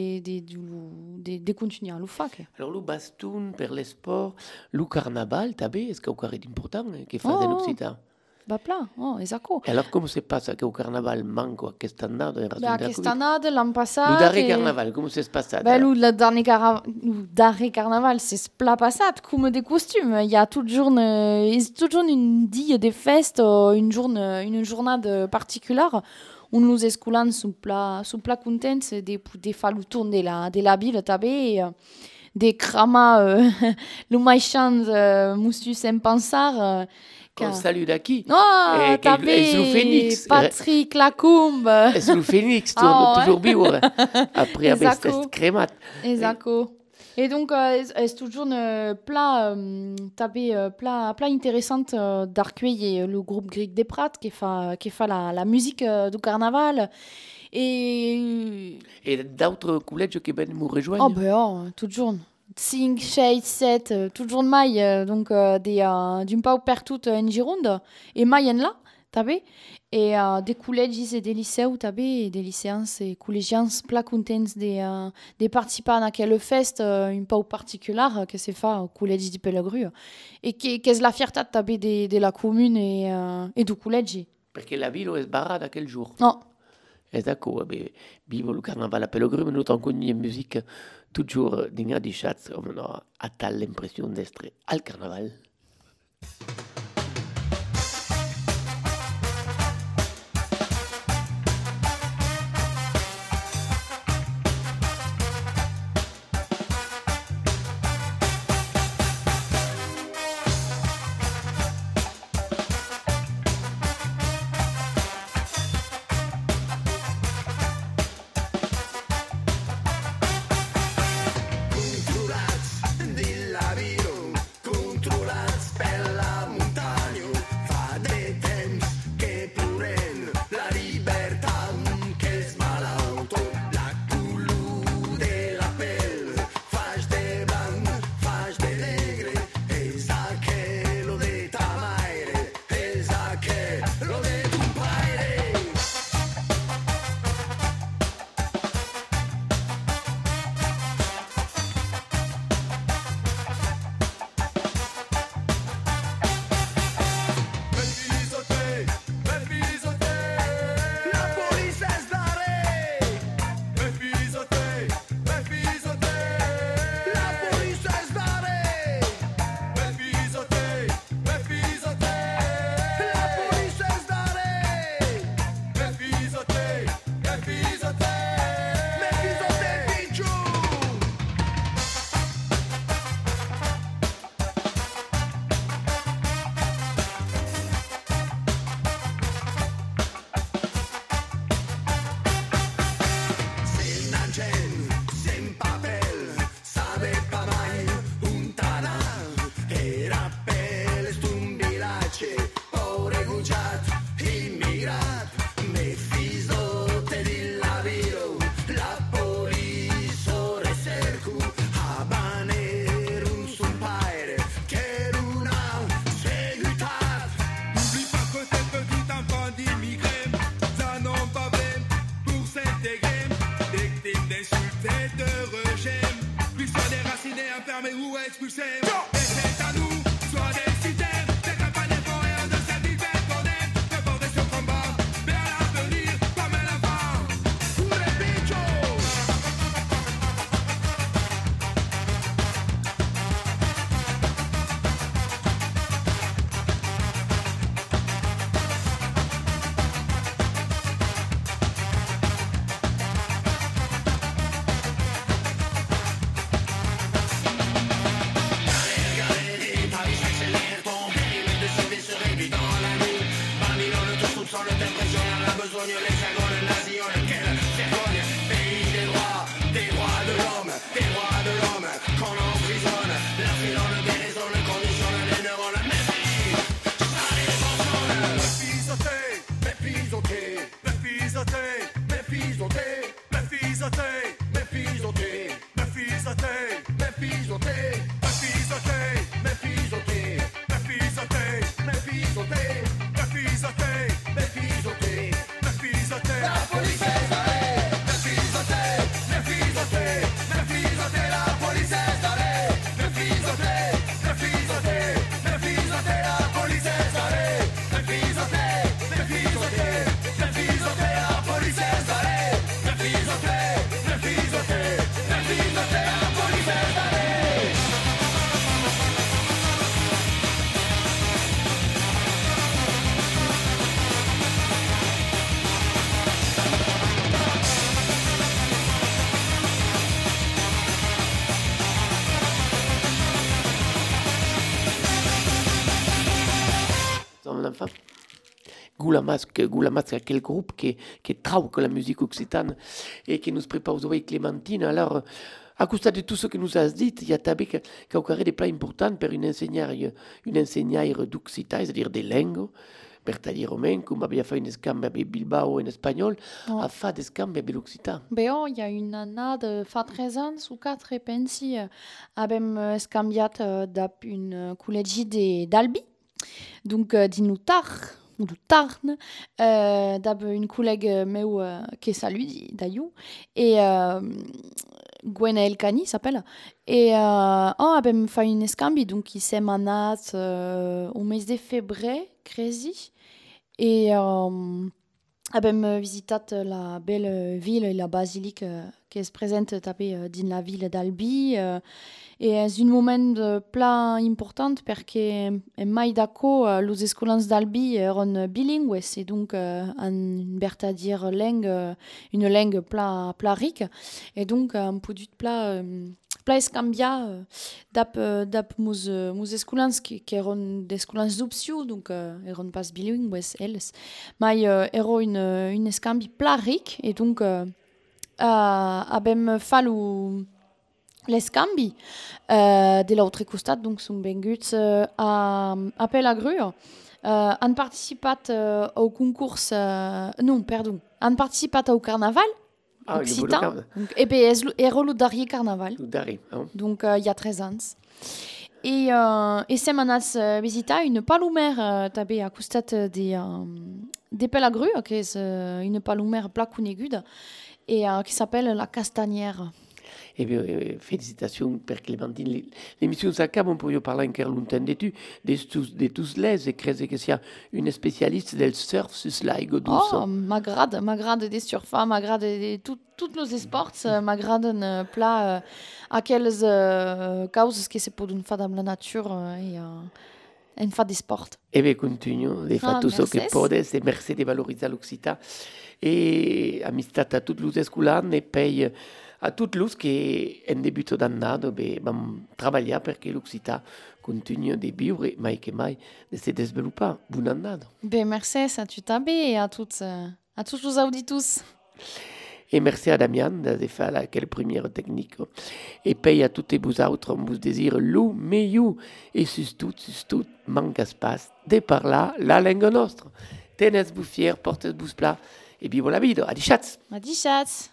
[SPEAKER 2] de continuer à le faire.
[SPEAKER 1] Alors le baston per les sports, le carnaval també, est-ce qu'il y a important que fa en Occitan?
[SPEAKER 2] Bah pla, exaco.
[SPEAKER 1] Alors comment se passe que au carnaval manco aquesta annada en raison
[SPEAKER 2] aquesta annada l'any passat...
[SPEAKER 1] Le darrer carnaval, com s'est passat?
[SPEAKER 2] Le darrer carnaval, c'est pla passat, com de costum. Il y a toujours un dia de fest, une journée particulière on les escolans sont pla contents de faire le tour de la ville també, de cramar le maïchant moussu sem pensar...
[SPEAKER 1] On salue d'aquí.
[SPEAKER 2] Oh, també, Patrick Lacombe.
[SPEAKER 1] És le Phoenix, toujours vivre, après haver estat cremat.
[SPEAKER 2] Exacto. Et donc, c'est toujours pla intéressant d'accueillir le groupe Grieg des Prats qui fait la musique du carnaval. Et
[SPEAKER 1] d'autres collèges qui viennent nous rejoindre?
[SPEAKER 2] Oh, ben, toujours. 5, 6, 7, toujours mai, donc d'un peu partout en Gironde, et mai en là, també, et des collèges et des lycées, també, des lycéens et collégiens pla contents de participer à aquelle fête un peu particulière que se fait au collège de Pelagru, et qui est la fierté també de la commune et du collège.
[SPEAKER 1] Parce que la ville est barrée quel jour?
[SPEAKER 2] Non.
[SPEAKER 1] Et d'accord, vive le carnaval à Pelagru, mais nous avons connu une musique toujours digna di chat, on a tal l'impression d'être al carnaval.
[SPEAKER 3] Controlats per la pirata, Mefisto te di la viro, la police ora cerco, habanero son paire, Keruna, seguitat.
[SPEAKER 14] N'oublie pas que tes petits enfants d'immigrés, ça n'ont pas même pour s'intégrer. Victimes d'insultes et de rejet, puis soit déracinés, enfermés ou expulsés. Et c'est à nous, soit décidés, des campagnes forêts de cette vie qu'on aime, de porter ce combat vers l'avenir comme un enfant. Pour les bichos!
[SPEAKER 3] Paris s'accélère, ton périmètre de survie se réduit dans la nuit. Babylone te soupçonne, t'impressionne, la besogne, l'hexagone, nation, lequel vergogne. Pays des droits de l'homme, qu'on emprisonne. La filonne déraisonne, conditionne les neurones. Méfie, ça les mentionne. La police est arrêtée, la police est arrêtée, la police est arrêtée, la police est arrêtée,
[SPEAKER 1] Son enfant. Goulamasque, quel groupe qui trauque la musique occitane et qui nous prépare aux oreilles Clémentine. Alors, à causa de tout ce que nous has dit, il y a també qu'il y a des plats importants pour une enseignare d'occità, c'est-à-dire des langues, per taller romain, comme abbiamo fatto in scambio avec Bilbao en espagnol, a fait des scambi avec l'occità.
[SPEAKER 2] Beh, il y a une année, fa 13 ans ou 4, pensi, abbiamo scambiato da un collegi d'Albi, donc d'Inutar, ou de Tarn, une collègue meu qui salue d'ailleurs, et Gwena Elkani s'appelle, et abbiamo fait une scambi, donc il s'est manat au mes de février, crezi, et abbiamo visitato la belle ville et la basilique qui se présente tapé dans la ville d'Albi, et c'est un moment pla important perché mai d'acco les escolans d'Albi erano bilingues et donc une vertadière langue, une langue pla riche, et donc un peu de pla scambia dap mus escolans qui erano des escolans d'opció, donc erano pas bilingues elles, mai ero une scambi pla riche, et donc abbiamo fatto les scambi de l'autre costat, donc sont benguts a Pelagru. Han participat au concours, non, pardon, han participat au carnaval occitan, et puis ero le dernier carnaval, donc il y a 13 ans. Et sem anas visita une palomère tabé à costat de Pelagru, qui est une palomère pla coneguda, et qui s'appelle la Castanière.
[SPEAKER 1] Eh bien, félicitations per Clémentine. L'émission s'accabe, on peut parler encore longtemps de tous les, et creuser que sia une spécialiste del surf sur l'aigo douce.
[SPEAKER 2] Oh, m'agrade des surfs, m'agrade de tous nos sports, m'agrade pla à quelles causes que c'est pour une fois dans la nature et une fois des sports.
[SPEAKER 1] Eh bien, continuons de faire tout ce que podes, et merci de valoriser l'Occità. Et amistat à toutes les escolans, et puis a tutti los che in debutto d'annado vam treballar perché l'Occità continue de vivre mai che mai de se développer. Bon annado.
[SPEAKER 2] Merci a tu també et à tous les auditeurs.
[SPEAKER 1] Et merci à Damian de faire quelle première technique. Et puis à toutes vous autres, on vous désire le meilleur. Et surtout, manque pas de parler la langue nostre. tenez-vous fiers, portez-vous plat, et vive la vida. Adi chats.
[SPEAKER 2] Adi chats.